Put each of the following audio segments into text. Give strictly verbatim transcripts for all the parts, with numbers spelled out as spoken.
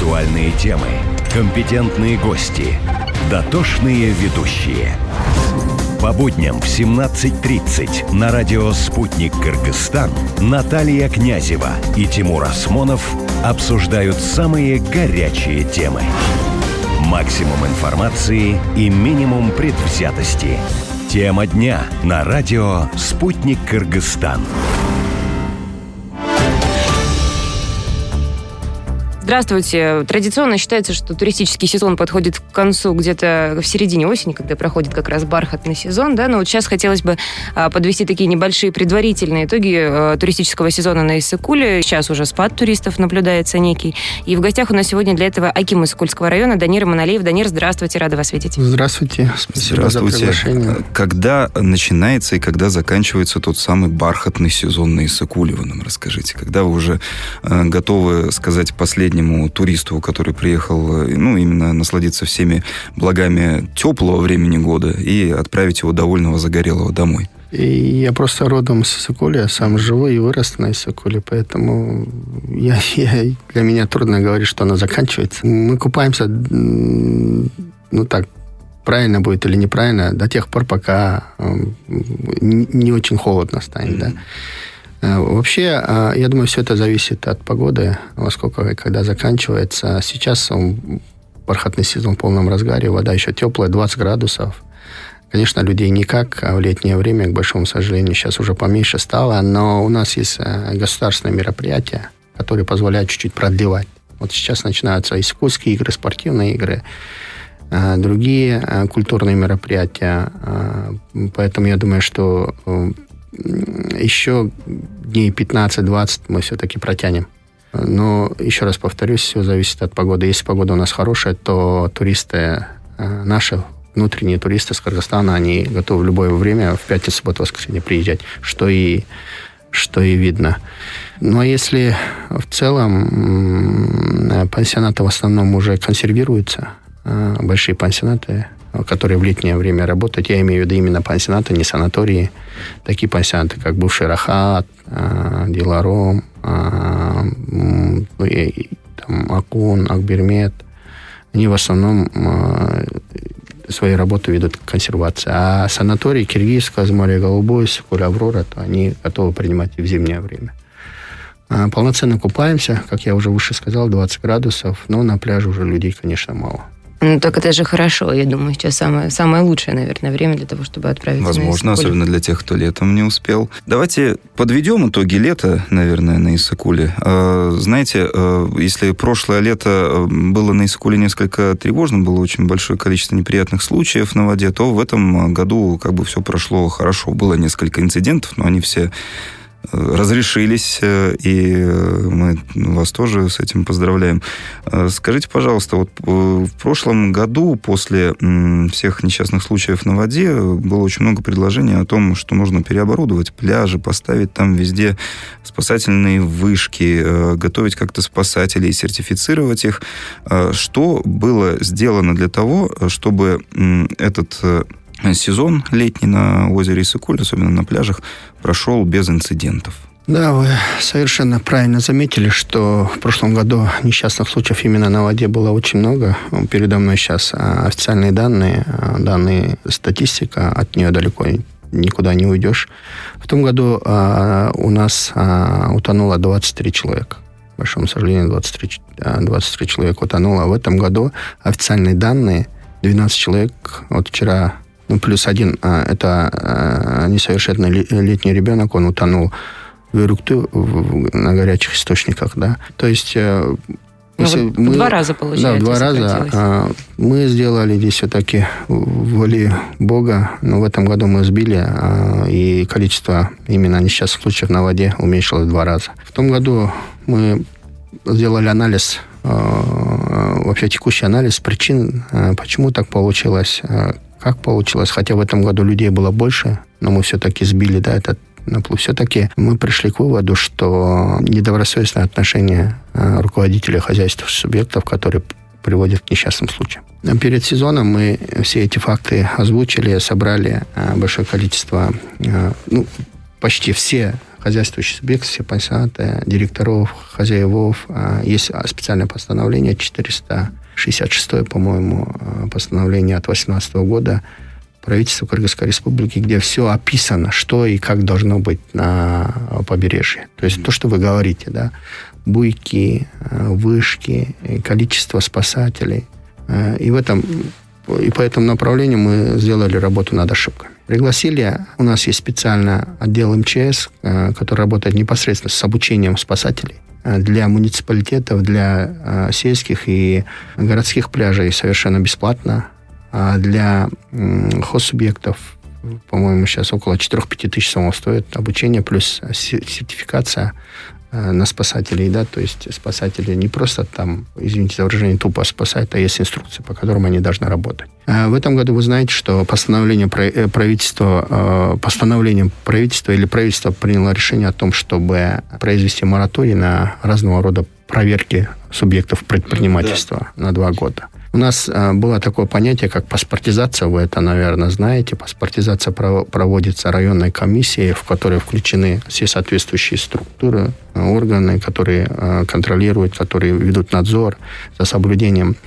Актуальные темы, компетентные гости, дотошные ведущие. По будням в семнадцать тридцать на радио «Спутник Кыргызстан» Наталья Князева и Тимур Осмонов обсуждают самые горячие темы. Максимум информации и минимум предвзятости. Тема дня на радио «Спутник Кыргызстан». Здравствуйте. Традиционно считается, что туристический сезон подходит к концу где-то в середине осени, когда проходит как раз бархатный сезон, да, но вот сейчас хотелось бы а, подвести такие небольшие предварительные итоги а, туристического сезона на Иссык-Куле. Сейчас уже спад туристов наблюдается некий. И в гостях у нас сегодня для этого аким Иссык-Кульского района Данир Иманалиев. Данир, здравствуйте, рада вас видеть. Здравствуйте, спасибо за приглашение. Когда начинается и когда заканчивается тот самый бархатный сезон на Иссык-Куле, вы нам расскажите? Когда вы уже э, готовы сказать последнее туристу, который приехал, ну, именно насладиться всеми благами теплого времени года и отправить его довольного, загорелого домой? И я просто родом с Иссык-Куля, сам живу и вырос на Иссык-Куле, поэтому я, я, для меня трудно говорить, что она заканчивается. Мы купаемся, ну так, правильно будет или неправильно, до тех пор, пока не, не очень холодно станет, mm-hmm. да. Вообще, я думаю, все это зависит от погоды, во сколько и когда заканчивается. Сейчас он, бархатный сезон в полном разгаре, вода еще теплая, двадцать градусов. Конечно, людей никак, а в летнее время, к большому сожалению, сейчас уже поменьше стало, но у нас есть государственные мероприятия, которые позволяют чуть-чуть продлевать. Вот сейчас начинаются Иссык-Кульские игры, спортивные игры, другие культурные мероприятия. Поэтому я думаю, что еще дней пятнадцать-двадцать мы все-таки протянем. Но, еще раз повторюсь, все зависит от погоды. Если погода у нас хорошая, то туристы, наши внутренние туристы с Кыргызстана, они готовы в любое время, в пятницу, субботу, воскресенье приезжать, что и, что и видно. Ну, а если в целом пансионаты в основном уже консервируются, большие пансионаты, которые в летнее время работают, я имею в виду именно пансионаты, не санатории, такие пансионаты, как бывший Рахат, Диларом, Акун, Акбермет, они в основном свои работы ведут к консервации. А санатории Киргиз, Казмария, Голубой, Иссык-Куль, Аврора, то они готовы принимать и в зимнее время. Полноценно купаемся, как я уже выше сказал, двадцать градусов, но на пляже уже людей, конечно, мало. Ну, так это же хорошо. Я думаю, сейчас самое, самое лучшее, наверное, время для того, чтобы отправиться Возможно, на Иссык-Куль. Особенно для тех, кто летом не успел. Давайте подведем итоги лета, наверное, на Иссык-Куле. Знаете, если прошлое лето было на Иссык-Куле несколько тревожным, было очень большое количество неприятных случаев на воде, то в этом году как бы все прошло хорошо. Было несколько инцидентов, но они все разрешились, и мы вас тоже с этим поздравляем. Скажите, пожалуйста, вот в прошлом году после всех несчастных случаев на воде было очень много предложений о том, что нужно переоборудовать пляжи, поставить там везде спасательные вышки, готовить как-то спасателей, сертифицировать их. Что было сделано для того, чтобы этот сезон летний на озере Иссык-Куль, особенно на пляжах, прошел без инцидентов? Да, вы совершенно правильно заметили, что в прошлом году несчастных случаев именно на воде было очень много. Передо мной сейчас официальные данные, данные статистика, от нее далеко никуда не уйдешь. В том году у нас утонуло двадцать три человека. К большому сожалению, двадцать три, двадцать три человека утонуло. В этом году официальные данные двенадцать человек. Вот вчера... Ну, плюс один, это несовершеннолетний ребенок, он утонул в Юрукту на горячих источниках, да. То есть... Ну, вот мы, два раза, получается. Да, два раза. Мы сделали здесь все-таки волей Бога, но в этом году мы сбили, и количество именно несчастных случаев на воде уменьшилось в два раза. В том году мы сделали анализ, вообще текущий анализ причин, почему так получилось, как получилось, хотя в этом году людей было больше, но мы все-таки сбили, да, этот наплыв. Все-таки мы пришли к выводу, что недобросовестное отношение руководителей хозяйственных субъектов, которые приводят к несчастным случаям. Перед сезоном мы все эти факты озвучили, собрали большое количество, ну, почти все хозяйствующие субъекты, все пансионаты, директоров, хозяевов. Есть специальное постановление, четыреста шестьдесят шестое, по-моему, постановление от две тысячи восемнадцатого года правительства Кыргызской Республики, где все описано, что и как должно быть на побережье. То есть mm-hmm. то, что вы говорите, да, буйки, вышки, количество спасателей. И в этом, и по этому направлению мы сделали работу над ошибками. Пригласили, у нас есть специальный отдел эм че эс, который работает непосредственно с обучением спасателей для муниципалитетов, для сельских и городских пляжей совершенно бесплатно. А для хозсубъектов, по-моему, сейчас около четыре-пять тысяч самого стоит обучение плюс сертификация на спасателей, да, то есть спасатели не просто там, извините за выражение, тупо спасают, а есть инструкции, по которым они должны работать. А в этом году вы знаете, что постановление правительства, постановлением правительства или правительство приняло решение о том, чтобы произвести мораторий на разного рода проверки субъектов предпринимательства да. на два года. У нас а, было такое понятие, как паспортизация, вы это, наверное, знаете. Паспортизация проводится районной комиссией, в которой включены все соответствующие структуры, органы, которые а, контролируют, которые ведут надзор за соблюдением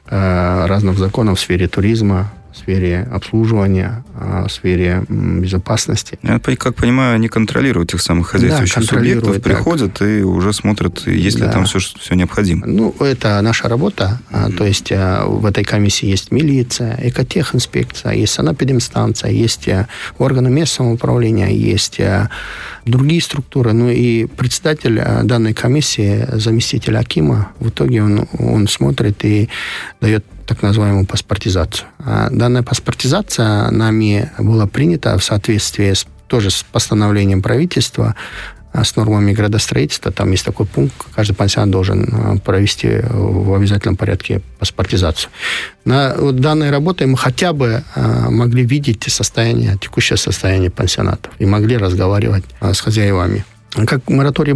а, разных законов в сфере туризма, в сфере обслуживания, в сфере безопасности. Я, как понимаю, они контролируют тех самых хозяйствующих да, субъектов, приходят так. и уже смотрят, есть ли да. там все, все необходимо. Ну, это наша работа. Mm-hmm. То есть в этой комиссии есть милиция, экотехинспекция, есть санэпидемстанция, есть органы местного управления, есть другие структуры. Ну и председатель данной комиссии, заместитель акима, в итоге он, он смотрит и дает так называемую паспортизацию. Данная паспортизация нами была принята в соответствии с, тоже с постановлением правительства, с нормами градостроительства. Там есть такой пункт, каждый пансионат должен провести в обязательном порядке паспортизацию. На вот данной работой мы хотя бы могли видеть состояние, текущее состояние пансионатов и могли разговаривать с хозяевами. Как мораторий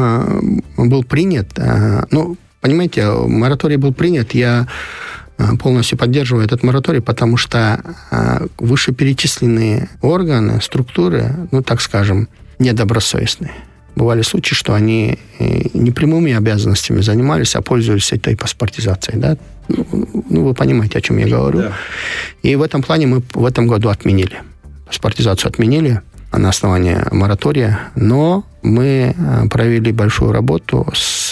был принят, ну, понимаете, мораторий был принят, я полностью поддерживаю этот мораторий, потому что вышеперечисленные органы, структуры, ну, так скажем, недобросовестные. Бывали случаи, что они не прямыми обязанностями занимались, а пользовались этой паспортизацией. Да? Ну, ну, вы понимаете, о чем я говорю. Да. И в этом плане мы в этом году отменили. Паспортизацию отменили на основании моратория, но мы провели большую работу с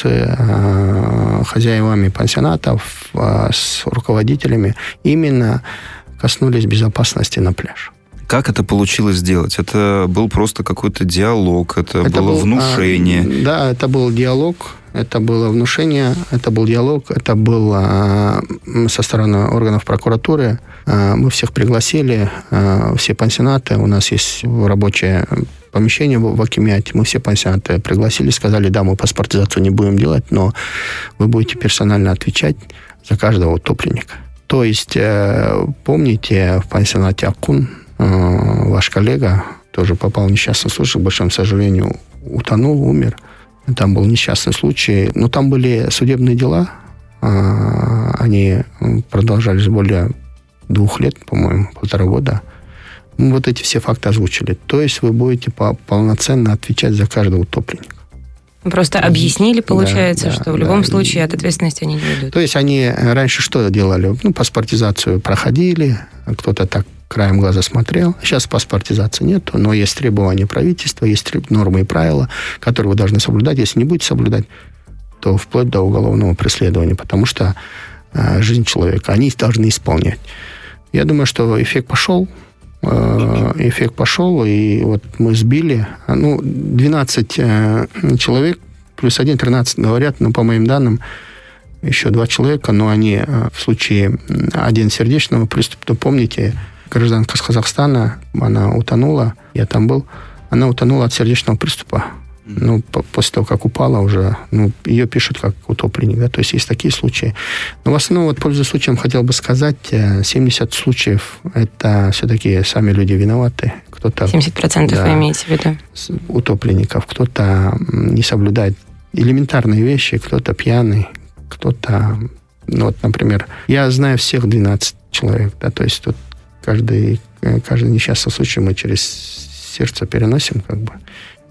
хозяевами пансионатов, с руководителями, именно коснулись безопасности на пляже. Как это получилось сделать? Это был просто какой-то диалог, это, это было был, внушение? А, да, это был диалог, это было внушение, это был диалог, это было а, со стороны органов прокуратуры. А, мы всех пригласили, а, все пансионаты, у нас есть рабочее помещение в акимиате, мы все пансионаты пригласили, сказали, да, мы паспортизацию не будем делать, но вы будете персонально отвечать за каждого утопленника. То есть, э, помните, в пансионате Аккун ваш коллега тоже попал в несчастный случай, к большому сожалению, утонул, умер. Там был несчастный случай. Но там были судебные дела. Они продолжались более двух лет, по-моему, полтора года. Мы вот эти все факты озвучили. То есть вы будете полноценно отвечать за каждого утопленника. Просто объяснили, получается, да, да, что в любом да. случае от ответственности они не уйдут. То есть они раньше что делали? Ну, паспортизацию проходили, кто-то так краем глаза смотрел. Сейчас паспортизации нет, но есть требования правительства, есть нормы и правила, которые вы должны соблюдать. Если не будете соблюдать, то вплоть до уголовного преследования, потому что э, жизнь человека, они должны исполнять. Я думаю, что эффект пошел, э, эффект пошел, и вот мы сбили, ну, двенадцать э, человек, плюс один, тринадцать говорят, но по моим данным, еще два человека, но они э, в случае один сердечного приступа, помните, гражданка с Казахстана, она утонула, я там был, она утонула от сердечного приступа. Ну, по- после того, как упала уже, ну, ее пишут как утопленник, да, то есть есть такие случаи. Но в основном, вот, пользуясь случаем, хотел бы сказать, семьдесят случаев, это все-таки сами люди виноваты. Кто-то, семьдесят процентов да, вы имеете в виду? Утопленников, кто-то не соблюдает элементарные вещи, кто-то пьяный, кто-то, ну, вот, например, я знаю всех двенадцать человек, да, то есть тут каждый, каждый несчастный случай мы через сердце переносим, как бы.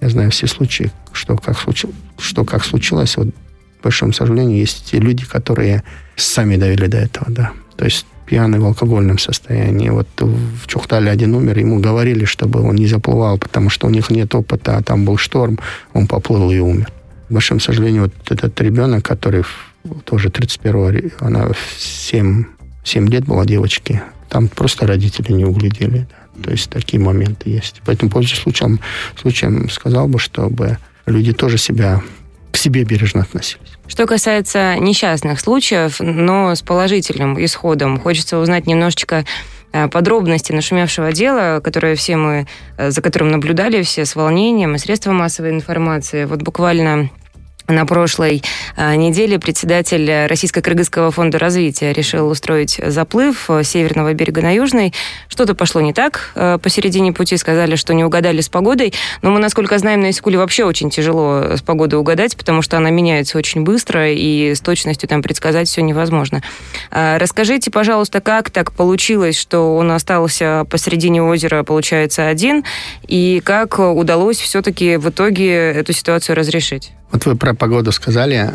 Я знаю все случаи, что как, случ... что как случилось. Вот, к большому сожалению, есть те люди, которые сами довели до этого, да. То есть пьяный в алкогольном состоянии. Вот в Чухтале один умер, ему говорили, чтобы он не заплывал, потому что у них нет опыта, а там был шторм, он поплыл и умер. К большому сожалению, вот этот ребенок, который тоже тридцать первого, она семь, семь лет была девочки, там просто родители не углядели. Да. То есть такие моменты есть. Поэтому, пользуясь случаем, случаем сказал бы, чтобы люди тоже себя, к себе бережно относились. Что касается несчастных случаев, но с положительным исходом, хочется узнать немножечко подробности нашумевшего дела, которое все мы, за которым наблюдали все с волнением, и средства массовой информации. Вот буквально на прошлой неделе председатель Российско-Кыргызского фонда развития решил устроить заплыв с северного берега на южный. Что-то пошло не так посередине пути, сказали, что не угадали с погодой. Но мы, насколько знаем, на Иссыкуле вообще очень тяжело с погодой угадать, потому что она меняется очень быстро, и с точностью там предсказать все невозможно. Расскажите, пожалуйста, как так получилось, что он остался посередине озера, получается, один, и как удалось все-таки в итоге эту ситуацию разрешить? Вот вы про погоду сказали.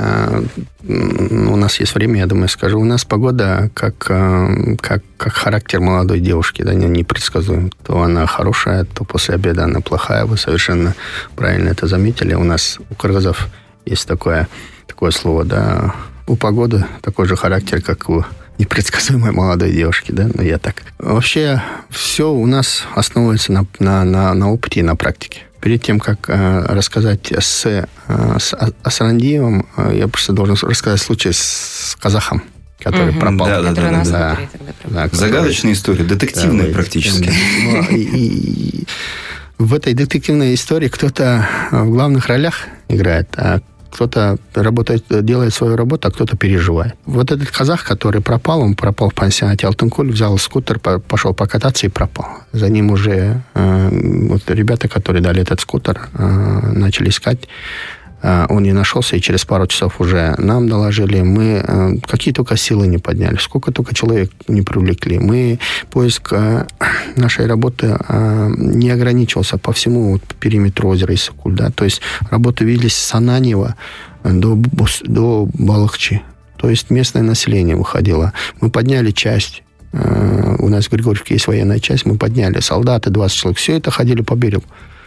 У нас есть время, я думаю, скажу. У нас погода как, как, как характер молодой девушки, да, непредсказуем. То она хорошая, то после обеда она плохая. Вы совершенно правильно это заметили. У нас, у кыргызов, есть такое, такое слово, да, у погоды такой же характер, как у непредсказуемой молодой девушки, да, но я так. Вообще, все у нас основывается на, на, на, на опыте и на практике. Перед тем, как э, рассказать с, э, с Асрандиевым, э, я просто должен рассказать случай с казахом, который угу, пропал. Да, да, да, да, да. да. Загадочная история, детективная да, практически. И, и, и в этой детективной истории кто-то в главных ролях играет, а кто-то работает, делает свою работу, а кто-то переживает. Вот этот казах, который пропал, он пропал в пансионате Алтынкуль, взял скутер, пошел покататься и пропал. За ним уже э, вот ребята, которые дали этот скутер, э, начали искать. Э, он не нашелся, и через пару часов уже нам доложили. Мы э, какие только силы не подняли, сколько только человек не привлекли. Мы, поиск э, нашей работы э, не ограничивался по всему вот, периметру озера Иссыкуль. Да? То есть работы велись с Ананьева до, до Балахчи. То есть местное население выходило. Мы подняли часть. Э, у нас в Григорьевке есть военная часть. Мы подняли солдаты, двадцать человек. Все это ходили по берегу.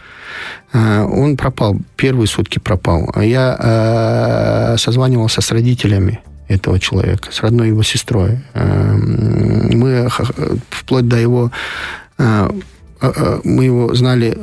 Он пропал, первые сутки пропал. Я э, созванивался с родителями этого человека, с родной его сестрой. Э, мы вплоть до его... Э, э, мы его знали,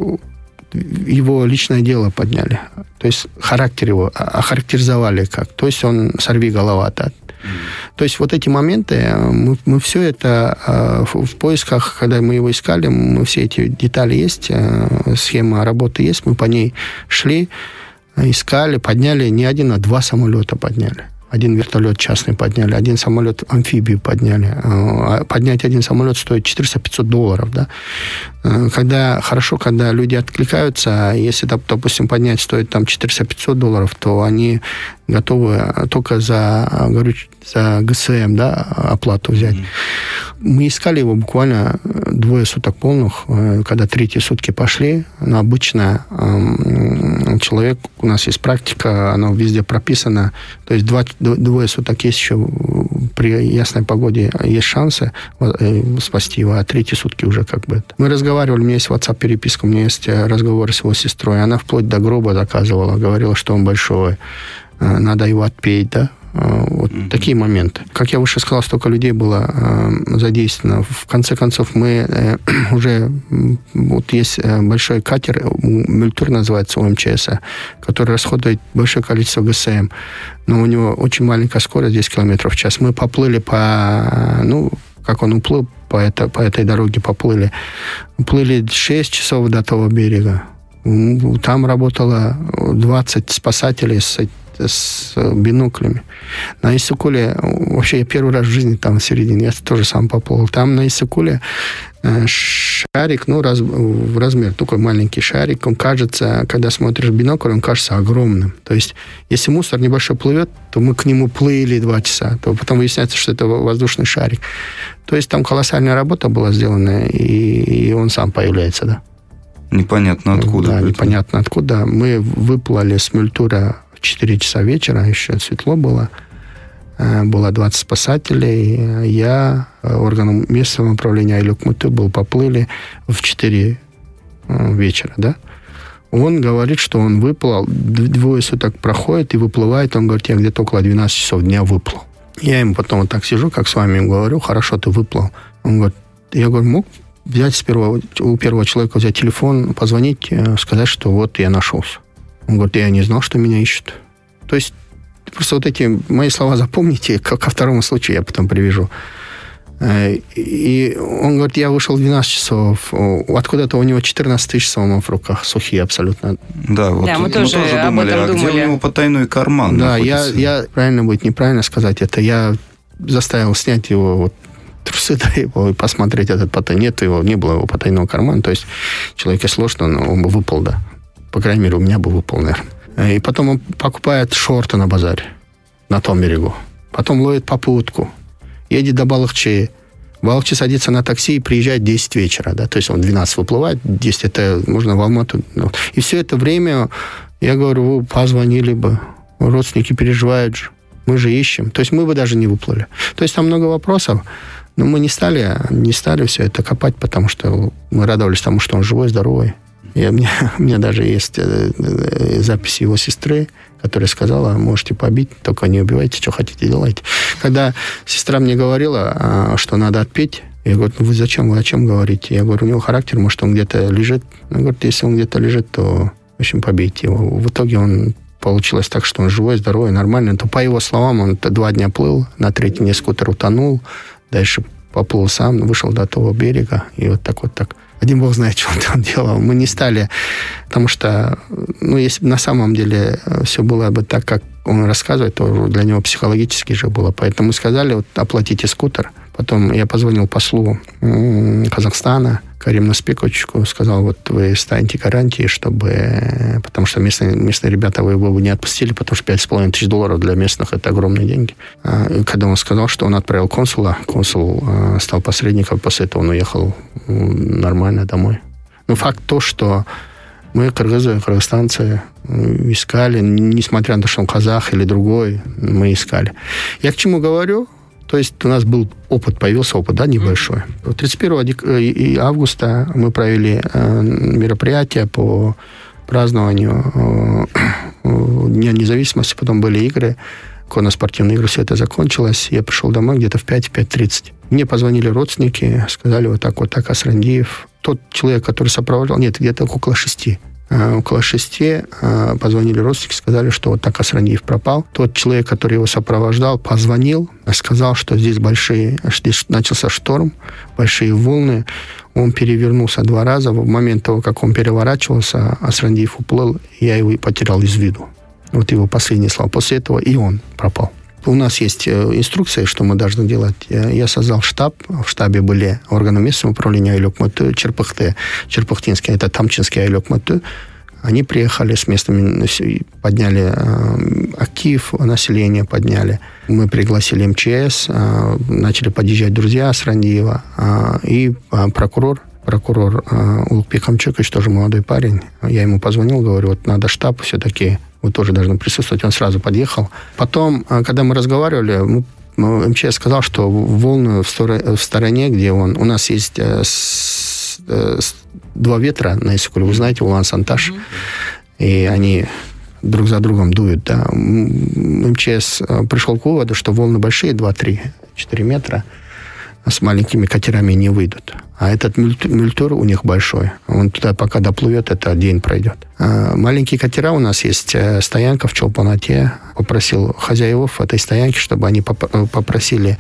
его личное дело подняли. То есть характер его охарактеризовали как. То есть он сорвиголова-то. То есть вот эти моменты, мы, мы все это э, в, в поисках, когда мы его искали, мы все эти детали есть, э, схема работы есть, мы по ней шли, искали, подняли не один, а два самолета подняли. Один вертолет частный подняли, один самолет амфибию подняли. Поднять один самолет стоит четыреста-пятьсот долларов. Да? Когда, хорошо, когда люди откликаются, если, допустим, поднять стоит там четыреста-пятьсот долларов, то они готовы только за, говорю, за ГСМ, да, оплату взять. Mm-hmm. Мы искали его буквально двое суток полных, когда третьи сутки пошли. Но обычно э, человек, у нас есть практика, она везде прописана, то есть два, двое суток есть еще, при ясной погоде есть шансы э, спасти его, а третьи сутки уже как бы это. Мы разговаривали, у меня есть WhatsApp-переписка, у меня есть разговор с его сестрой, она вплоть до гроба доказывала, говорила, что он большой, надо его отпеть, да. Вот mm-hmm. такие моменты. Как я выше сказал, столько людей было э, задействовано. В конце концов, мы э, уже... Вот есть большой катер, Мультур называется, у МЧС, который расходует большое количество ГСМ, но у него очень маленькая скорость, десять километров в час. Мы поплыли по... Ну, как он уплыл, по, это, по этой дороге поплыли. Плыли шесть часов до того берега. Там работало двадцать спасателей с с биноклями. На Иссыкуле, вообще я первый раз в жизни там в середине, я тоже сам поплыл. Там на Иссыкуле шарик, ну, раз, в размер, такой маленький шарик, он кажется, когда смотришь в бинокль, он кажется огромным. То есть, если мусор небольшой плывет, то мы к нему плыли два часа, то потом выясняется, что это воздушный шарик. То есть, там колоссальная работа была сделана, и, и он сам появляется, да. Непонятно откуда. Да, это. непонятно откуда. Мы выплыли с Мультура в четыре часа вечера, еще светло было. Было двадцать спасателей. Я, органом местного управления Айлюк-Муту, был, поплыли в четыре вечера, да. Он говорит, что он выплыл, двое суток проходит и выплывает. Он говорит, я где-то около двенадцати часов дня выплыл. Я ему потом вот так сижу, как с вами говорю, хорошо, ты выплыл. Он говорит, я говорю, мог взять с первого, у первого человека взять телефон, позвонить, сказать, что вот я нашелся. Он говорит, я не знал, что меня ищут. То есть просто вот эти мои слова запомните, ко, ко второму случаю я потом привяжу. И он говорит, я вышел в двенадцать часов, откуда-то у него четырнадцать тысяч сомов в руках, сухие абсолютно. Да, вот да, мы, мы тоже, тоже думали, а думали. где у него потайной карман Да, я, находится? я, правильно будет неправильно сказать это, я заставил снять его вот, трусы до его и посмотреть этот потайной. Нет его, не было его потайного кармана, то есть человеку сложно, но он бы выпал, да. По крайней мере, у меня бы выпал, наверное. И потом он покупает шорты на базаре, на том берегу. Потом ловит попутку. Едет до Балахчи. В Балахчи садится на такси и приезжает в десять вечера. Да? То есть он в двенадцать выплывает, десять это можно в Алмату. И все это время, я говорю, вы позвонили бы, родственники переживают же, мы же ищем. То есть мы бы даже не выплыли. То есть там много вопросов, но мы не стали, не стали все это копать, потому что мы радовались тому, что он живой, здоровый. И у меня, у меня даже есть запись его сестры, которая сказала, можете побить, только не убивайте, что хотите, делайте. Когда сестра мне говорила, что надо отпеть, я говорю, ну вы зачем, вы о чем говорите? Я говорю, у него характер, может, он где-то лежит. Она говорит, если он где-то лежит, то, в общем, побейте его. В итоге он получилось так, что он живой, здоровый, нормальный. То, по его словам, он два дня плыл, на третий день скутер утонул, дальше поплыл сам, вышел до того берега, и вот так вот так. Один бог знает, что он там делал. Мы не стали, потому что, ну, если бы на самом деле все было бы так, как он рассказывает, то для него психологически же было. Поэтому мы сказали, вот, оплатите скутер. Потом я позвонил послу Казахстана, Кариму Наспековичу, сказал, вот вы станете гарантией, чтобы... Потому что местные, местные ребята вы его бы не отпустили, потому что пять с половиной тысяч долларов для местных – это огромные деньги. И когда он сказал, что он отправил консула, консул стал посредником, после этого он уехал нормально домой. Но факт то, что мы, кыргызы, кыргызстанцы, искали, несмотря на то, что он казах или другой, мы искали. Я к чему говорю? То есть у нас был опыт, появился опыт, да, небольшой. тридцать первого августа мы провели мероприятие по празднованию Дня независимости, потом были игры, конно-спортивные игры, все это закончилось. Я пришел домой где-то в пять-пять тридцать. Мне позвонили родственники, сказали вот так, вот так, Асрандиев. Тот человек, который сопровождал, нет, где-то около шести. Около шести позвонили родственники, сказали, что вот так Асрандиев пропал. Тот человек, который его сопровождал, позвонил, сказал, что здесь большие, здесь начался шторм, большие волны. Он перевернулся два раза. В момент того, как он переворачивался, Асрандиев уплыл, и я его потерял из виду. Вот его последние слова. После этого и он пропал. У нас есть инструкция, что мы должны делать. Я создал штаб. В штабе были органы местного управления Айлюк-Муту, Черпахте, Черпахтинский, это Тамчинский Айлюк-Муту. Они приехали с местными, подняли актив, население подняли. Мы пригласили эм че эс, начали подъезжать друзья Асрандиева и прокурор. Прокурор Улукбек Амчукович, тоже молодой парень. Я ему позвонил, говорю, вот надо штаб все-таки, вы тоже должны присутствовать. Он сразу подъехал. Потом, когда мы разговаривали, мы, эм че эс сказал, что волны в, стор- в стороне, где он... У нас есть э, с, э, с, два ветра на Иссыкуле, вы знаете, Улан-Санташ. Mm-hmm. И они друг за другом дуют. Да. эм че эс пришел к выводу, что волны большие, два-три-четыре метра, с маленькими катерами не выйдут. А этот мультур у них большой. Он туда пока доплывет, это день пройдет. А маленькие катера у нас есть. Стоянка в Чолпанате. Попросил хозяев этой стоянки, чтобы они попросили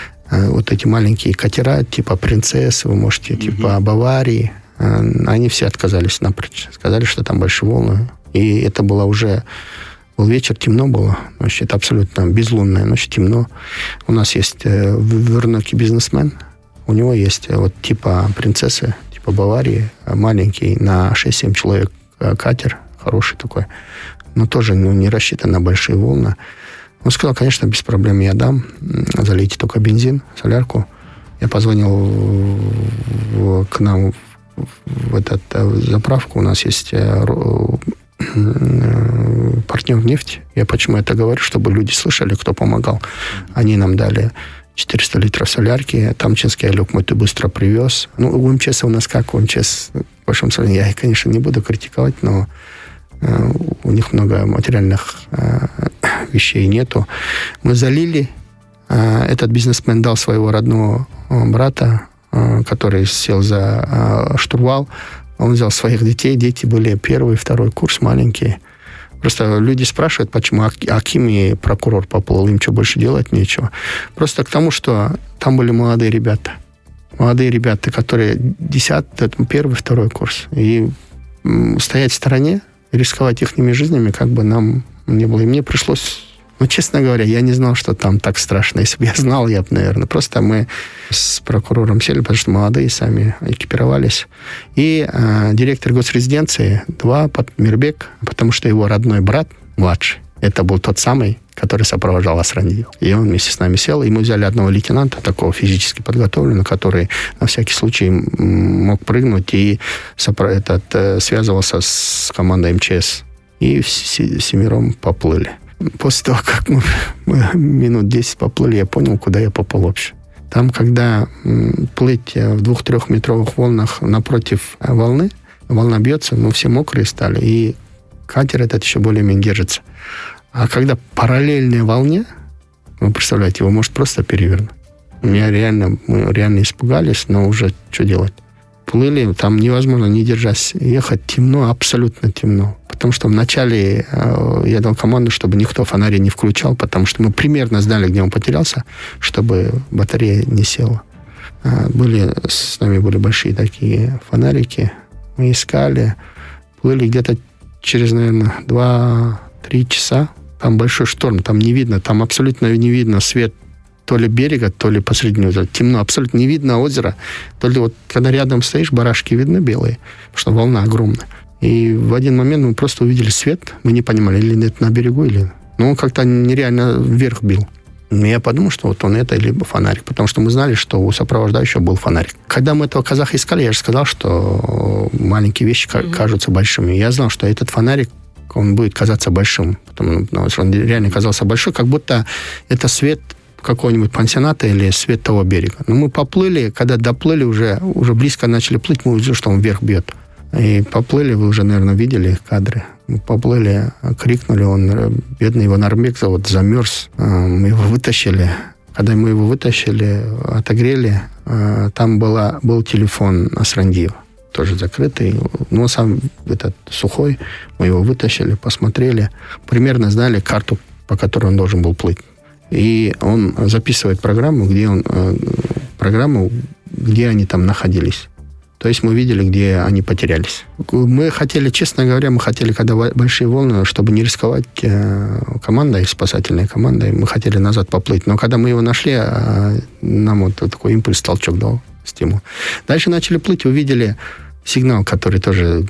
вот эти маленькие катера, типа «Принцессы», вы можете, mm-hmm. типа «Баварии». Они все отказались напрочь. Сказали, что там большие волны. И это было уже... Был вечер, темно было. Ночь, это абсолютно безлунная ночь, темно. У нас есть э, вернокий бизнесмен. У него есть э, вот типа «Принцессы», типа «Баварии», маленький, на шесть-семь человек э, катер, хороший такой. Но тоже ну, не рассчитан на большие волны. Он сказал, конечно, без проблем я дам. Залейте только бензин, солярку. Я позвонил в, в, к нам в в этот в заправку. У нас есть партнер нефть. Я почему это говорю, чтобы люди слышали, кто помогал. Они нам дали четыреста литров солярки. Тамчинский Алюк мой ты быстро привез. Ну, у МЧС у нас как? У МЧС, в большом сравнении, я их, конечно, не буду критиковать, но э, у них много материальных э, вещей нету. Мы залили. Э, этот бизнесмен дал своего родного брата, э, который сел за э, штурвал. Он взял своих детей. Дети были первый, второй курс, маленькие. Просто люди спрашивают, почему Аким и прокурор поплыл, им что, больше делать нечего. Просто к тому, что там были молодые ребята. Молодые ребята, которые десятый, первый, второй курс. И стоять в стороне, рисковать их жизнями, как бы нам не было. И мне пришлось... Ну, честно говоря, я не знал, что там так страшно. Если бы я знал, я бы, наверное... Просто мы с прокурором сели, потому что молодые сами экипировались. И э, директор госрезиденции, два, Мирбек, потому что его родной брат, младший, это был тот самый, который сопровождал Асрандиева. И он вместе с нами сел, и мы взяли одного лейтенанта, такого физически подготовленного, который на всякий случай мог прыгнуть и сопро- этот, э, связывался с командой МЧС. И все, семером поплыли. После того, как мы, мы минут десять поплыли, я понял, куда я попал вообще. Там, когда м, плыть в двух-трехметровых волнах напротив волны, волна бьется, ну, все мокрые стали, и катер этот еще более-менее держится. А когда параллельной волне, вы представляете, его может просто перевернуть. Меня реально, мы реально испугались, но уже что делать? Плыли, там невозможно не держась. Ехать темно, абсолютно темно. Потому что вначале э, я дал команду, чтобы никто фонари не включал, потому что мы примерно знали, где он потерялся, чтобы батарея не села. Э, были, с нами были большие такие фонарики. Мы искали, плыли где-то через, наверное, два-три часа. Там большой шторм, там не видно, там абсолютно не видно свет то ли берега, то ли посредине озера. Темно, абсолютно не видно озера. То ли вот, когда рядом стоишь, барашки видны белые, потому что волна огромная. И в один момент мы просто увидели свет. Мы не понимали, или это на берегу, или... Но он как-то нереально вверх бил. И я подумал, что вот он это, либо фонарик. Потому что мы знали, что у сопровождающего был фонарик. Когда мы этого казаха искали, я же сказал, что маленькие вещи mm-hmm. кажутся большими. Я знал, что этот фонарик, он будет казаться большим. Потому что он реально казался большой, как будто это свет какого-нибудь пансионата или свет того берега. Но мы поплыли, когда доплыли, уже, уже близко начали плыть, мы увидели, что он вверх бьет. И поплыли, вы уже, наверное, видели кадры. Мы поплыли, крикнули, он, бедный его Нармек зовут, замерз. Мы его вытащили. Когда мы его вытащили, отогрели, там была, был телефон Асрандиева, тоже закрытый, но сам этот сухой. Мы его вытащили, посмотрели. Примерно знали карту, по которой он должен был плыть. И он записывает программу, где он, программу, где они там находились. То есть мы видели, где они потерялись. Мы хотели, честно говоря, мы хотели, когда большие волны, чтобы не рисковать командой, спасательной командой, мы хотели назад поплыть. Но когда мы его нашли, нам вот такой импульс, толчок дал, стимул. Дальше начали плыть, увидели сигнал, который тоже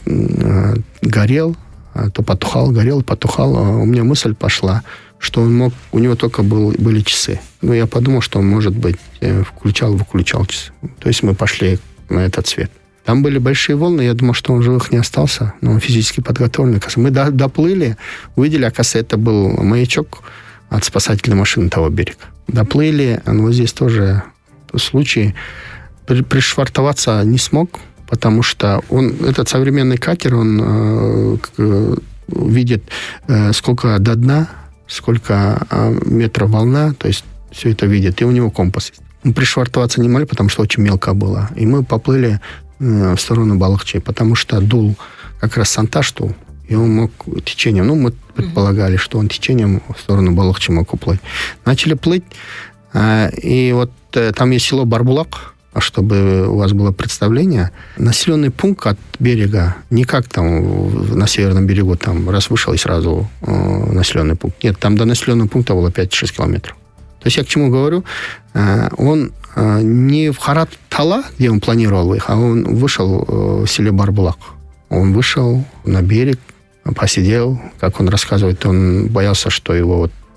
горел, то потухал, горел, потухал. У меня мысль пошла, что он мог, у него только был, были часы. Ну, я подумал, что он, может быть, включал-выключал часы. То есть мы пошли на этот свет. Там были большие волны, я думал, что он живых не остался, но он физически подготовленный. Мы доплыли, увидели, оказывается, это был маячок от спасательной машины того берега. Доплыли, но вот здесь тоже случай. Пришвартоваться не смог, потому что он, этот современный катер, он э, видит, э, сколько до дна, сколько э, метров волна, то есть все это видит, и у него компас есть. Мы пришвартоваться не могли, потому что очень мелко было. И мы поплыли э, в сторону Балахчи, потому что дул как раз Санташ-Тул, и он мог течением, ну, мы предполагали, что он течением в сторону Балахчи мог уплыть. Начали плыть, э, и вот э, там есть село Барбулак, чтобы у вас было представление, населенный пункт от берега, не как там на северном берегу, там раз вышел и сразу э, населенный пункт. Нет, там до населенного пункта было пять-шесть километров. То есть я к чему говорю, э, он э, не в Харат-Тала, где он планировал выехать, а он вышел э, в селе Барбулак. Он вышел на берег, посидел, как он рассказывает, он боялся, что его вот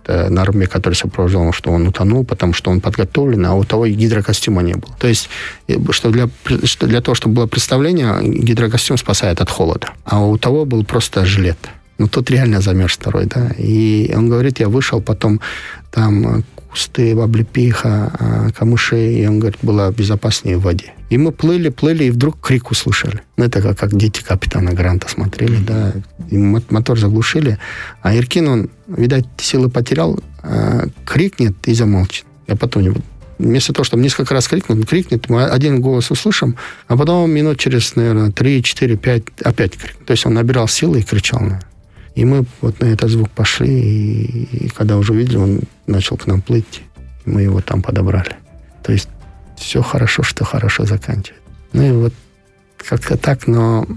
Нарумбек, который сопровождал, что он утонул, потому что он подготовлен, а у того и гидрокостюма не было. То есть, что для, что для того, чтобы было представление, гидрокостюм спасает от холода. А у того был просто жилет. Ну, тот реально замерз второй, да. И он говорит, я вышел, потом там кусты, облепиха, камыши, и он говорит, было безопаснее в воде. И мы плыли, плыли, и вдруг крик услышали. Ну, это как, как дети капитана Гранта смотрели, mm-hmm. да. И мотор заглушили. А Иркин, он, видать, силы потерял, крикнет и замолчит. Я потом не буду. Вместо того, чтобы несколько раз крикнуть, он крикнет, мы один голос услышим, а потом минут через, наверное, три, четыре, пять опять крик. То есть он набирал силы и кричал, наверное. И мы вот на этот звук пошли, и, и когда уже увидели, он начал к нам плыть, и мы его там подобрали. То есть все хорошо, что хорошо заканчивает. Ну и вот как-то так, но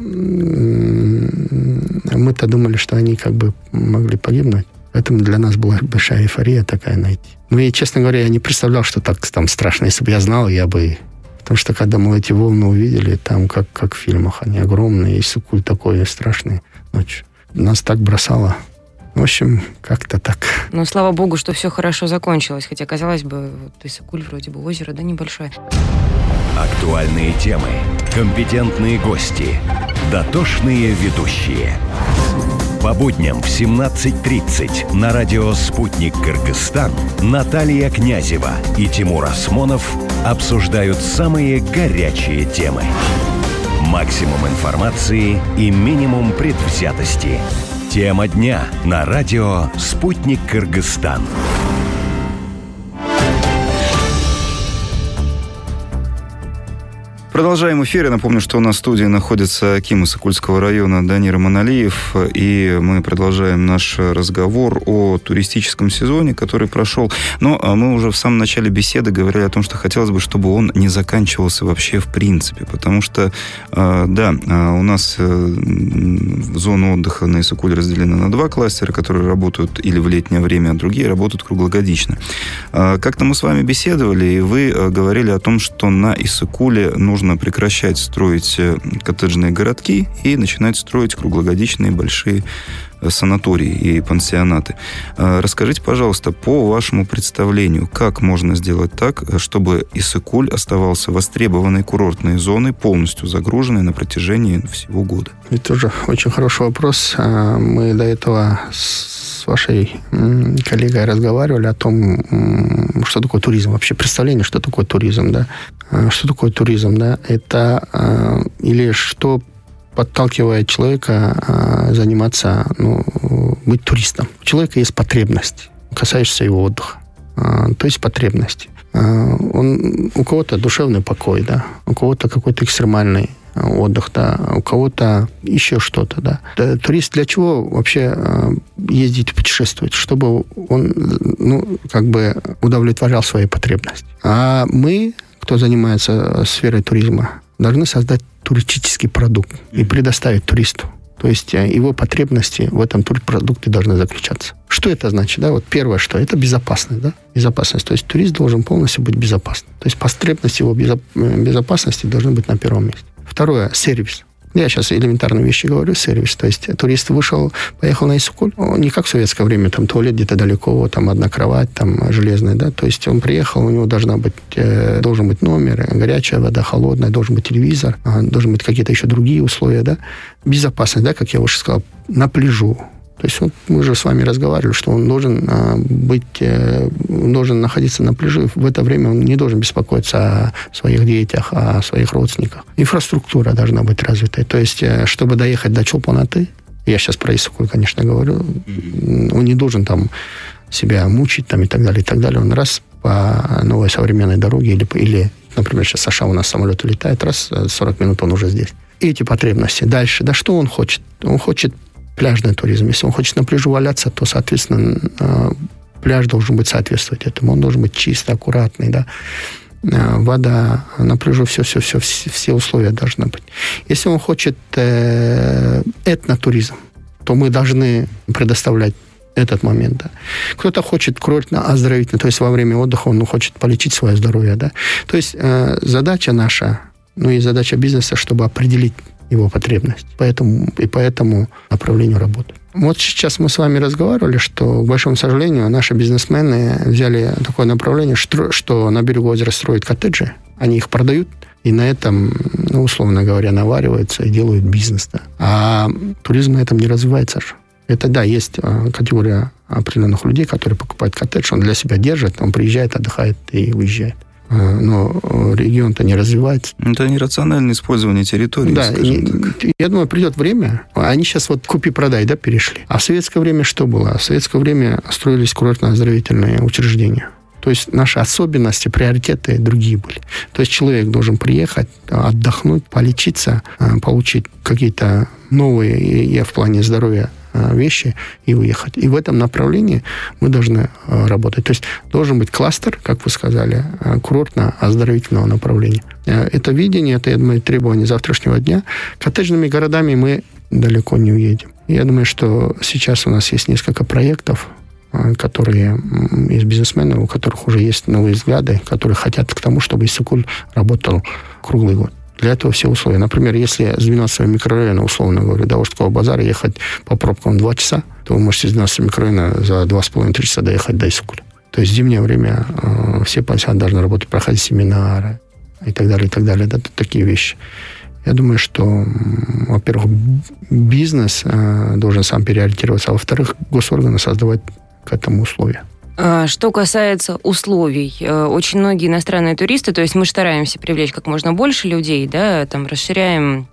мы-то думали, что они как бы могли погибнуть. Поэтому для нас была большая эйфория такая найти. Ну и, честно говоря, я не представлял, что так там страшно. Если бы я знал, я бы... Потому что когда мы эти волны увидели, там как, как в фильмах, они огромные, и Иссык-Куль такой страшный ночью. Нас так бросало. В общем, как-то так. Ну, слава богу, что все хорошо закончилось. Хотя, казалось бы, вот Иссык-Куль вроде бы озеро, да, небольшое. Актуальные темы, компетентные гости, дотошные ведущие. По будням в семнадцать тридцать на радио «Спутник Кыргызстан» Наталья Князева и Тимур Осмонов обсуждают самые горячие темы. Максимум информации и минимум предвзятости. Тема дня на радио «Спутник Кыргызстан». Продолжаем эфир. Я напомню, что у нас в студии находится аким Иссык-Кульского района Данир Маналиев, и мы продолжаем наш разговор о туристическом сезоне, который прошел. Но мы уже в самом начале беседы говорили о том, что хотелось бы, чтобы он не заканчивался вообще в принципе, потому что, да, у нас зона отдыха на Иссык-Куле разделена на два кластера, которые работают или в летнее время, а другие работают круглогодично. Как-то мы с вами беседовали, и вы говорили о том, что на Иссык-Куле нужно прекращать строить коттеджные городки и начинать строить круглогодичные большие санатории и пансионаты. Расскажите, пожалуйста, по вашему представлению, как можно сделать так, чтобы Иссык-Куль оставался востребованной курортной зоной, полностью загруженной на протяжении всего года? Это тоже очень хороший вопрос. Мы до этого с вашей коллегой разговаривали о том, что такое туризм. Вообще представление, что такое туризм, да? Что такое туризм, да? Это или что подталкивает человека заниматься, ну, быть туристом. У человека есть потребность, касающаяся его отдыха. То есть потребности. Он, у кого-то душевный покой, да, у кого-то какой-то экстремальный отдых, да, у кого-то еще что-то, да. да. Турист для чего вообще ездить, путешествовать? Чтобы он, ну, как бы удовлетворял свои потребности. А мы, кто занимается сферой туризма, должны создать туристический продукт и предоставить туристу. То есть его потребности в этом турпродукте должны заключаться. Что это значит? Да? Вот первое, что это безопасность. Да? Безопасность. То есть турист должен полностью быть безопасным. То есть потребности его безопасности должны быть на первом месте. Второе, сервис. Я сейчас элементарные вещи говорю, сервис. То есть турист вышел, поехал на Иссык-Куль, не как в советское время, там туалет где-то далеко, там одна кровать, там железная, да. То есть он приехал, у него должна быть, э, должен быть номер, горячая вода, холодная, должен быть телевизор, э, должны быть какие-то еще другие условия, да. Безопасность, да, как я уже сказал, на пляжу. То есть вот мы же с вами разговаривали, что он должен э, быть, э, должен находиться на пляже. В это время он не должен беспокоиться о своих детях, о своих родственниках. Инфраструктура должна быть развитой. То есть, э, чтобы доехать до Чолпон-Аты, я сейчас про Иссык-Куль, конечно, говорю, mm-hmm. он не должен там себя мучить там, и так далее, и так далее. Он раз по новой современной дороге или, или например, сейчас в США у нас самолеты летают, раз сорок минут он уже здесь. И эти потребности. Дальше, да что он хочет? Он хочет пляжный туризм. Если он хочет на пляжу валяться, то, соответственно, пляж должен быть соответствовать этому. Он должен быть чистый, аккуратный, да. Вода на пляжу, все-все-все, все условия должны быть. Если он хочет э, этнотуризм, то мы должны предоставлять этот момент, да. Кто-то хочет курортно-оздоровительный, то есть во время отдыха он хочет полечить свое здоровье, да. То есть э, задача наша, ну и задача бизнеса, чтобы определить его потребность. Поэтому, и по этому направлению работать. Вот сейчас мы с вами разговаривали, что, к большому сожалению, наши бизнесмены взяли такое направление, что, что на берегу озера строят коттеджи, они их продают, и на этом, ну, условно говоря, навариваются и делают бизнес. Да. А туризм на этом не развивается же. Это, да, есть категория определенных людей, которые покупают коттедж, он для себя держит, он приезжает, отдыхает и уезжает. Но регион-то не развивается. Это нерациональное использование территории, да, скажем так. Я думаю, придет время. Они сейчас вот купи-продай, да, перешли. А в советское время что было? В советское время строились курортно-оздоровительные учреждения. То есть наши особенности, приоритеты другие были. То есть человек должен приехать, отдохнуть, полечиться, получить какие-то новые, я в плане здоровья, вещи и уехать. И в этом направлении мы должны работать. То есть должен быть кластер, как вы сказали, курортно-оздоровительного направления. Это видение, это, я думаю, требование завтрашнего дня. Коттеджными городами мы далеко не уедем. Я думаю, что сейчас у нас есть несколько проектов, которые из бизнесменов, у которых уже есть новые взгляды, которые хотят к тому, чтобы Иссык-Куль работал круглый год. Для этого все условия. Например, если с двенадцатого микрорайона, условно говоря, до Ожского базара ехать по пробкам два часа, то вы можете с двенадцатого микрорайона за два с половиной - три часа доехать до Иссык-Куля. То есть в зимнее время э, все пансионаты должны работать, проходить семинары и так далее, и так далее. Это такие вещи. Я думаю, что, во-первых, бизнес э, должен сам переориентироваться, а во-вторых, госорганы создавать к этому условия. Что касается условий, очень многие иностранные туристы, то есть мы стараемся привлечь как можно больше людей, да, там расширяем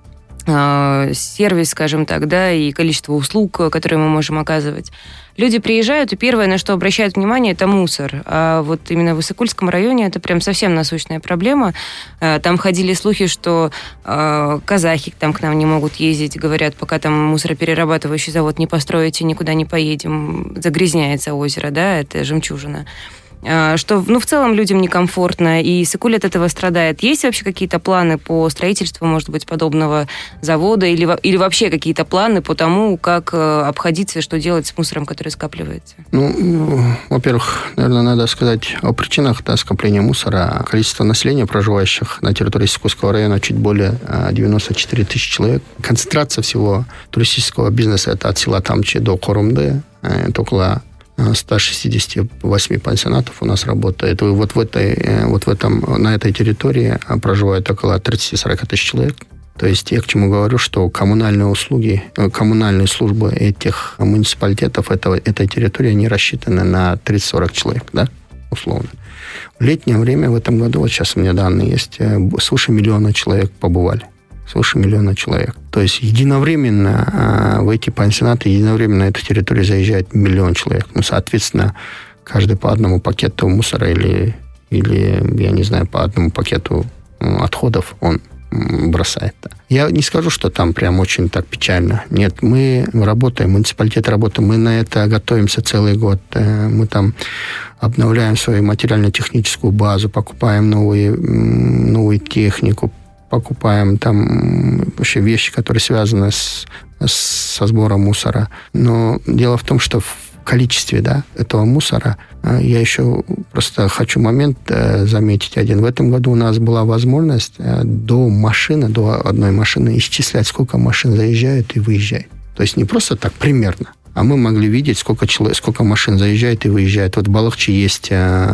э, сервис, скажем так, да, и количество услуг, которые мы можем оказывать. Люди приезжают, и первое, на что обращают внимание, это мусор. А вот именно в Иссык-Кульском районе это прям совсем насущная проблема. Там ходили слухи, что э, казахи там к нам не могут ездить, говорят, пока там мусороперерабатывающий завод не построите, никуда не поедем, загрязняется озеро, да, это жемчужина. Что, ну, в целом людям некомфортно, и Иссык-Куль от этого страдает. Есть вообще какие-то планы по строительству, может быть, подобного завода, или, или вообще какие-то планы по тому, как обходиться, что делать с мусором, который скапливается? Ну, во-первых, наверное, надо сказать о причинах, да, скопления мусора. Количество населения, проживающих на территории Иссык-Кульского района, чуть более девяносто четыре тысячи человек. Концентрация всего туристического бизнеса – это от села Тамчи до Корумды, это около сто шестьдесят восемь пансионатов у нас работает. И вот в этой, вот в этом, на этой территории проживает около тридцать-сорок тысяч человек. То есть я к чему говорю, что коммунальные услуги, коммунальные службы этих муниципалитетов, этого, этой территории, они рассчитаны на тридцать-сорок человек, да, условно. В летнее время в этом году, вот сейчас у меня данные есть, свыше миллиона человек побывали. Свыше миллиона человек. То есть единовременно в эти пансионаты, единовременно на эту территорию заезжает миллион человек. Ну, соответственно, каждый по одному пакету мусора или, или я не знаю, по одному пакету отходов он бросает. Я не скажу, что там прям очень так печально. Нет, мы работаем, муниципалитет работает, мы на это готовимся целый год. Мы там обновляем свою материально-техническую базу, покупаем новые, новую технику, покупаем там вообще вещи, которые связаны с, с, со сбором мусора. Но дело в том, что в количестве, да, этого мусора я еще просто хочу момент заметить один. В этом году у нас была возможность до машины, до одной машины исчислять, сколько машин заезжает и выезжает. То есть не просто так примерно, а мы могли видеть, сколько, человек, сколько машин заезжает и выезжает. Вот в Балахче есть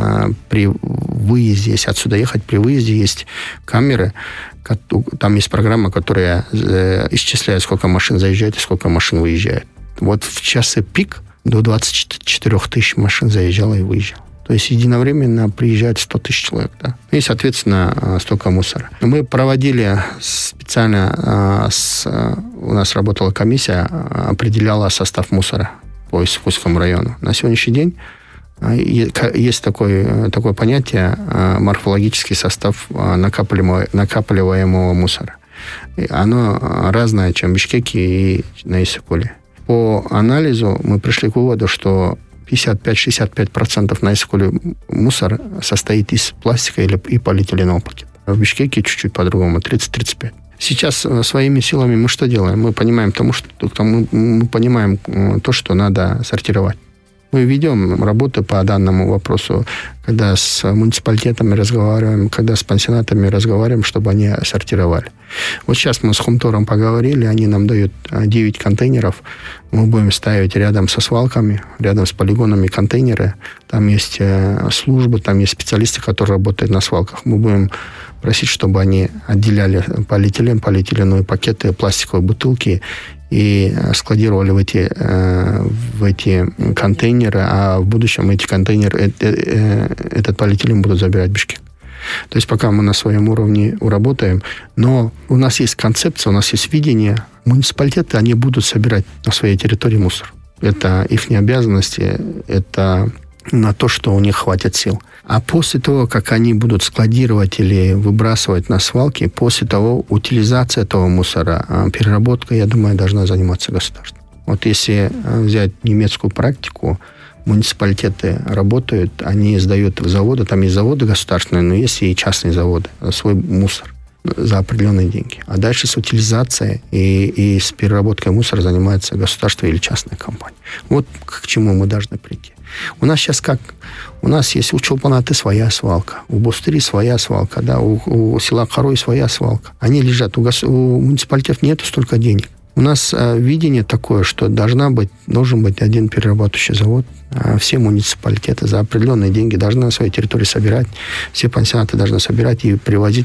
при выезде, если отсюда ехать, при выезде есть камеры. Там есть программа, которая исчисляет, сколько машин заезжает и сколько машин выезжает. Вот в часы пик до двадцати четырёх тысяч машин заезжало и выезжало. То есть единовременно приезжает сто тысяч человек. Да? И, соответственно, столько мусора. Мы проводили специально, с, у нас работала комиссия, определяла состав мусора по Иссык-Кульскому району. На сегодняшний день есть такое, такое понятие морфологический состав накапливаемого, накапливаемого мусора. И оно разное, чем в Бишкеке и на Иссык-Куле. По анализу мы пришли к выводу, что пятьдесят пять - шестьдесят пять процентов на Иссык-Куле мусор состоит из пластика или и полиэтиленового пакета. В Бишкеке чуть-чуть по-другому, тридцать - тридцать пять. Сейчас своими силами мы что делаем? Мы понимаем, тому, что, мы, мы понимаем то, что надо сортировать. Мы ведем работу по данному вопросу, когда с муниципалитетами разговариваем, когда с пансионатами разговариваем, чтобы они сортировали. Вот сейчас мы с Хумтором поговорили, они нам дают девять контейнеров. Мы будем ставить рядом со свалками, рядом с полигонами контейнеры. Там есть службы, там есть специалисты, которые работают на свалках. Мы будем просить, чтобы они отделяли полиэтилен, полиэтиленовые пакеты, пластиковые бутылки и складировали в эти, в эти контейнеры, а в будущем эти контейнеры, этот полиэтилен будут забирать в Бишкек. То есть пока мы на своем уровне работаем, но у нас есть концепция, у нас есть видение. Муниципалитеты, они будут собирать на своей территории мусор. Это их обязанности, это на то, что у них хватит сил. А после того, как они будут складировать или выбрасывать на свалки, после того утилизация этого мусора, переработка, я думаю, должна заниматься государство. Вот если взять немецкую практику, муниципалитеты работают, они сдают в заводы, там есть заводы государственные, но есть и частные заводы, свой мусор за определенные деньги. А дальше с утилизацией и, и с переработкой мусора занимается государство или частная компания. Вот к чему мы должны прийти. У нас сейчас как? У нас есть у Чолпанаты своя свалка, у Бустыри своя свалка, да, у, у села Корой своя свалка. Они лежат, у, гос... у муниципалитетов нету столько денег. У нас а, видение такое, что должна быть, должен быть один перерабатывающий завод. А, все муниципалитеты за определенные деньги должны на своей территории собирать. Все пансионаты должны собирать и привозить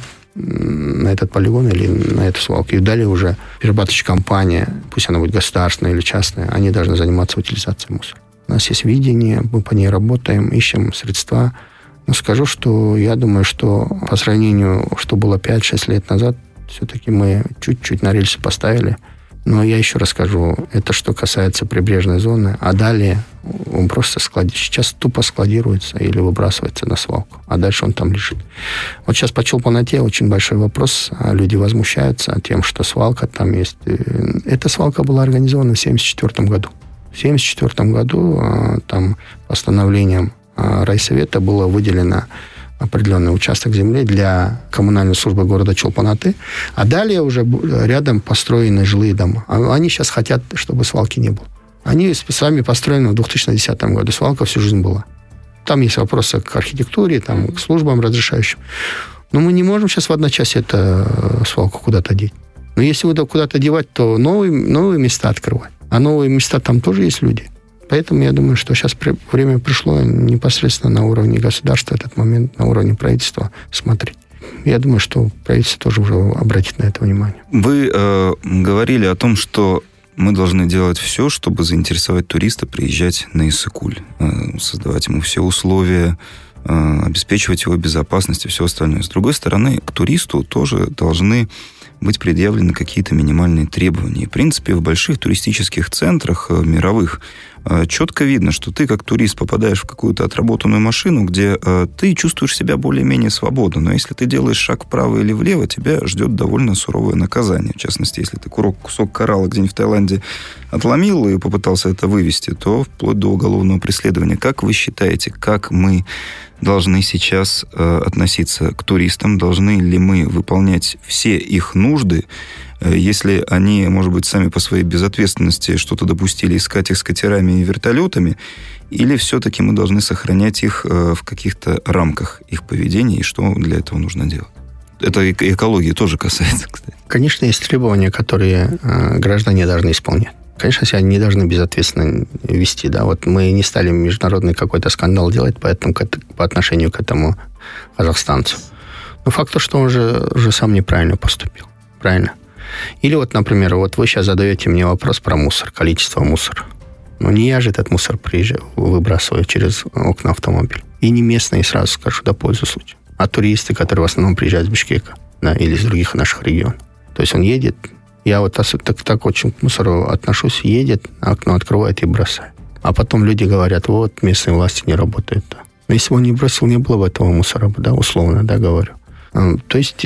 на этот полигон или на эту свалку. И далее уже перерабатывающая компания, пусть она будет государственная или частная, они должны заниматься утилизацией мусора. У нас есть видение, мы по ней работаем, ищем средства. Но скажу, что я думаю, что по сравнению, что было пять-шесть лет назад, все-таки мы чуть-чуть на рельсы поставили. Но я еще раз скажу, это что касается прибрежной зоны. А далее он просто склад... сейчас тупо складируется или выбрасывается на свалку. А дальше он там лежит. Вот сейчас по Чолпанате очень большой вопрос. Люди возмущаются тем, что свалка там есть. Эта свалка была организована в семьдесят четвёртом году. В семьдесят четвёртом году там постановлением райсовета было выделено определенный участок земли для коммунальной службы города Чолпанаты, а далее уже рядом построены жилые дома. Они сейчас хотят, чтобы свалки не было. Они сами построены в две тысячи десятом году. Свалка всю жизнь была. Там есть вопросы к архитектуре, там, к службам разрешающим. Но мы не можем сейчас в одночасье эту свалку куда-то деть. Но если куда-то девать, то новые, новые места открывать. А новые места, там тоже есть люди. Поэтому я думаю, что сейчас время пришло непосредственно на уровне государства, этот момент на уровне правительства смотреть. Я думаю, что правительство тоже уже обратит на это внимание. Вы э, говорили о том, что мы должны делать все, чтобы заинтересовать туриста приезжать на Иссык-Куль, э, создавать ему все условия, э, обеспечивать его безопасность и все остальное. С другой стороны, к туристу тоже должны быть предъявлены какие-то минимальные требования. И, в принципе, в больших туристических центрах э, мировых э, четко видно, что ты, как турист, попадаешь в какую-то отработанную машину, где э, ты чувствуешь себя более-менее свободно. Но если ты делаешь шаг вправо или влево, тебя ждет довольно суровое наказание. В частности, если ты курок, кусок коралла где-нибудь в Таиланде отломил и попытался это вывести, то вплоть до уголовного преследования. Как вы считаете, как мы должны сейчас э, относиться к туристам? Должны ли мы выполнять все их нужды, э, если они, может быть, сами по своей безответственности что-то допустили, искать их с катерами и вертолетами? Или все-таки мы должны сохранять их э, в каких-то рамках их поведения, и что для этого нужно делать? Это экологии тоже касается, кстати. Конечно, есть требования, которые э, граждане должны исполнять. Конечно, себя не должны безответственно вести. Да? Вот мы не стали международный какой-то скандал делать поэтому, по отношению к этому казахстанцу. Но факт то, что он же, уже сам неправильно поступил. Правильно? Или вот, например, вот вы сейчас задаете мне вопрос про мусор, количество мусора. Но не я же этот мусор приезжаю, выбрасываю через окна автомобиля. И не местные, сразу скажу, да пользу случая. А туристы, которые в основном приезжают с Бишкека, да, или из других наших регионов. То есть он едет. Я вот так, так очень к мусору отношусь, едет, окно открывает и бросает. А потом люди говорят, вот, местные власти не работают. Да. Но если бы он не бросил, не было бы этого мусора, да, условно, да, говорю. То есть,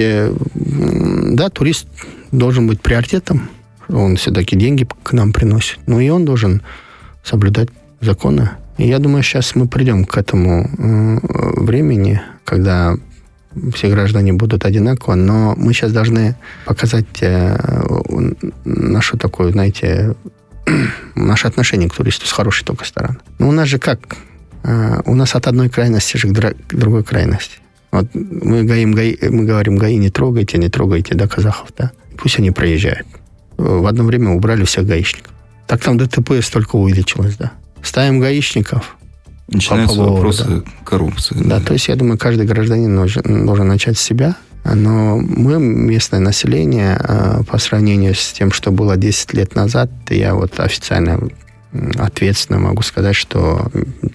да, турист должен быть приоритетом, он все-таки деньги к нам приносит, но и он должен соблюдать законы. И я думаю, сейчас мы придем к этому времени, когда все граждане будут одинаково, но мы сейчас должны показать э, нашу такую, знаете, наше отношение к туристу с хорошей только стороны. Но у нас же как? У нас от одной крайности же к другой крайности. Вот мы, гаим, гаи, мы говорим, ГАИ не трогайте, не трогайте, да, казахов, да. Пусть они проезжают. В одно время убрали всех гаишников. Так там ДТП столько увеличилось, да. Ставим гаишников. Начинаются по вопросы да. коррупции. Да, да, то есть, я думаю, каждый гражданин должен, должен начать с себя. Но мы, местное население, по сравнению с тем, что было десять лет назад, я вот официально ответственно могу сказать, что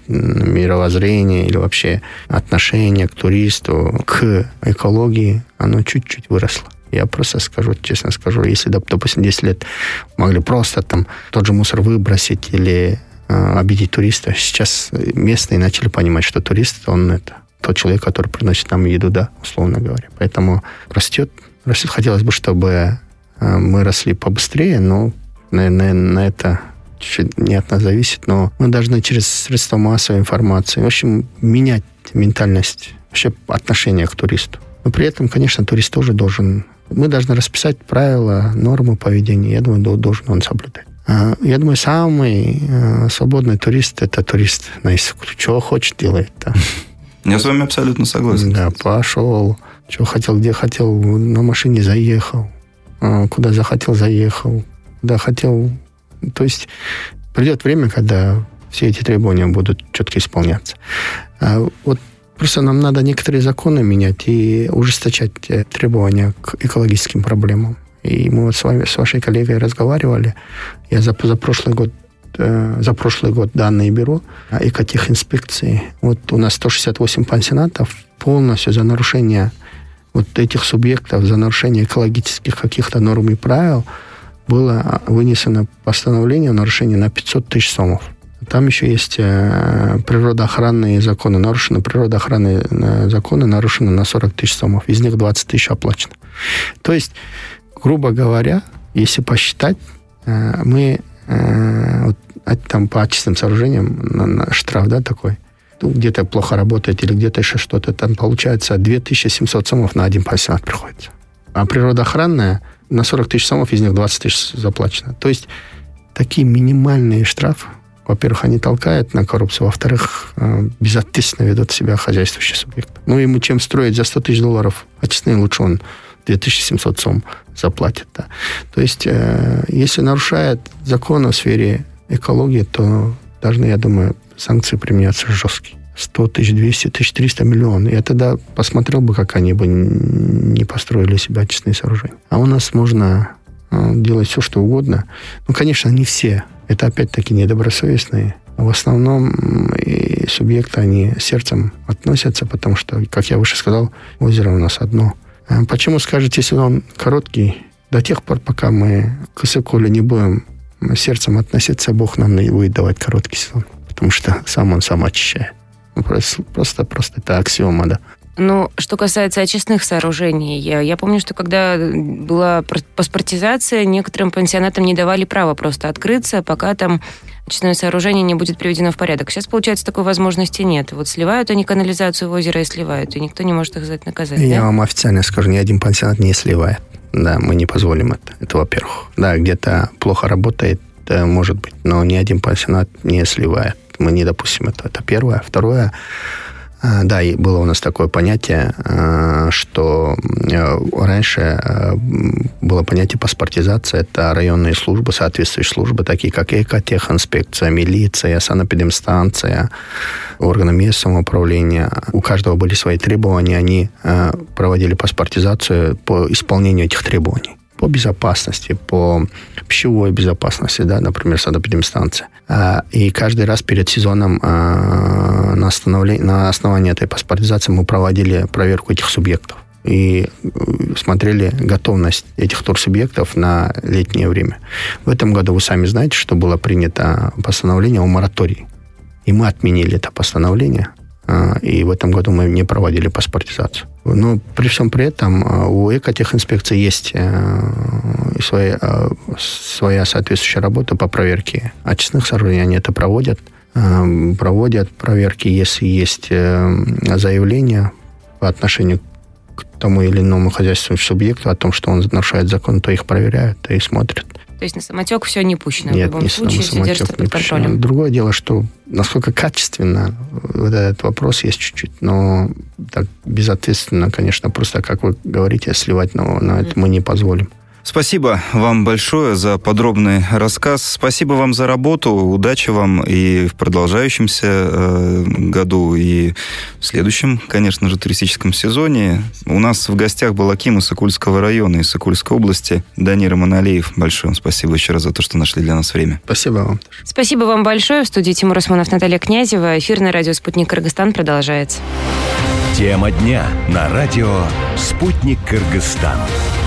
мировоззрение или вообще отношение к туристу, к экологии, оно чуть-чуть выросло. Я просто скажу, честно скажу, если, допустим, десять лет могли просто там тот же мусор выбросить или э, обидеть туриста, сейчас местные начали понимать, что турист, он это тот человек, который приносит нам еду, да, условно говоря. Поэтому растет, растет. Хотелось бы, чтобы э, мы росли побыстрее, но на, на, на это чуть-чуть не от нас зависит, но мы должны через средства массовой информации, в общем, менять ментальность, вообще отношение к туристу. Но при этом, конечно, турист тоже должен... Мы должны расписать правила, нормы поведения. Я думаю, должен он соблюдать. Я думаю, самый свободный турист – это турист на Иссыкуле. Чего хочет, делает. Да. Я с вами абсолютно согласен. Да, пошел. Чего хотел, где хотел, на машине заехал. Куда захотел, заехал. Куда хотел... То есть придет время, когда все эти требования будут четко исполняться. А вот просто нам надо некоторые законы менять и ужесточать требования к экологическим проблемам. И мы вот с вами, с вашей коллегой разговаривали. Я за, за прошлый год э, за прошлый год данные беру экотехинспекции. Вот у нас сто шестьдесят восемь пансионатов полностью за нарушение вот этих субъектов, за нарушение экологических каких-то норм и правил было вынесено постановление о нарушении на пятьсот тысяч сомов. Там еще есть э, природоохранные законы. Нарушены природоохранные э, законы, нарушены на сорок тысяч сомов. Из них двадцать тысяч оплачено. То есть, грубо говоря, если посчитать, э, мы э, вот, там по очистным сооружениям на, на штраф, да, такой, ну, где-то плохо работает или где-то еще что-то, там получается две тысячи семьсот сомов на один пансионат приходится. А природоохранная на сорок тысяч сомов, из них двадцать тысяч заплачено. То есть такие минимальные штрафы, во-первых, они толкают на коррупцию, во-вторых, безответственно ведут себя хозяйствующие субъекты. Ну, ему чем строить за сто тысяч долларов очистные, лучше он две тысячи семьсот сом заплатит. Да. То есть, если нарушает законы в сфере экологии, то должны, я думаю, санкции применяться жесткие. сто тысяч, двести тысяч, триста миллионов. Я тогда посмотрел бы, как они бы не построили себе очистные сооружения. А у нас можно делать все, что угодно. Ну, конечно, не все. Это, опять-таки, недобросовестные. В основном и субъекты, они сердцем относятся, потому что, как я выше сказал, озеро у нас одно. Почему, скажете, если он короткий? До тех пор, пока мы к Иссыкуле не будем сердцем относиться, Бог нам не будет давать короткий сезон. Потому что сам он сам очищает. Просто, просто, просто это аксиома, да. Ну, что касается очистных сооружений, я, я помню, что когда была паспортизация, некоторым пансионатам не давали права просто открыться, пока там очистное сооружение не будет приведено в порядок. Сейчас, получается, такой возможности нет. Вот сливают они канализацию в озеро и сливают, и никто не может их за это наказать. Я да? вам официально скажу, ни один пансионат не сливает. Да, мы не позволим это. Это, во-первых. Да, где-то плохо работает, да, может быть, но ни один пансионат не сливает. Мы не допустим это. Это первое. Второе, да, и было у нас такое понятие, что раньше было понятие паспортизация. Это районные службы, соответствующие службы, такие как экотехинспекция, милиция, санэпидемстанция, органы местного управления. У каждого были свои требования. Они проводили паспортизацию по исполнению этих требований. По безопасности, по пищевой безопасности, да, например, санэпидемстанция. И каждый раз перед сезоном на, на основании этой паспортизации мы проводили проверку этих субъектов и смотрели готовность этих турсубъектов на летнее время. В этом году вы сами знаете, что было принято постановление о моратории. И мы отменили это постановление. И в этом году мы не проводили паспортизацию. Но при всем при этом у экотехинспекции есть своя, своя соответствующая работа по проверке очистных сооружений. Они это проводят. Проводят проверки, если есть заявление по отношению к тому или иному хозяйственному субъекту о том, что он нарушает закон, то их проверяют и смотрят. То есть на самотек все не пущено. Нет, в любом не случае, все самотек держится не под контролем. пущено. Другое дело, что насколько качественно вот этот вопрос есть чуть-чуть, но так безответственно, конечно, просто, как вы говорите, сливать на, на это мы не позволим. Спасибо вам большое за подробный рассказ. Спасибо вам за работу. Удачи вам и в продолжающемся э, году, и в следующем, конечно же, туристическом сезоне. У нас в гостях был аким Иссыкульского района, Иссыкульской области Данир Иманалиев. Большое вам спасибо еще раз за то, что нашли для нас время. Спасибо вам. Спасибо вам большое. В студии Тимур Османов, Наталья Князева. Эфир на радио «Спутник Кыргызстан» продолжается. Тема дня на радио «Спутник Кыргызстан».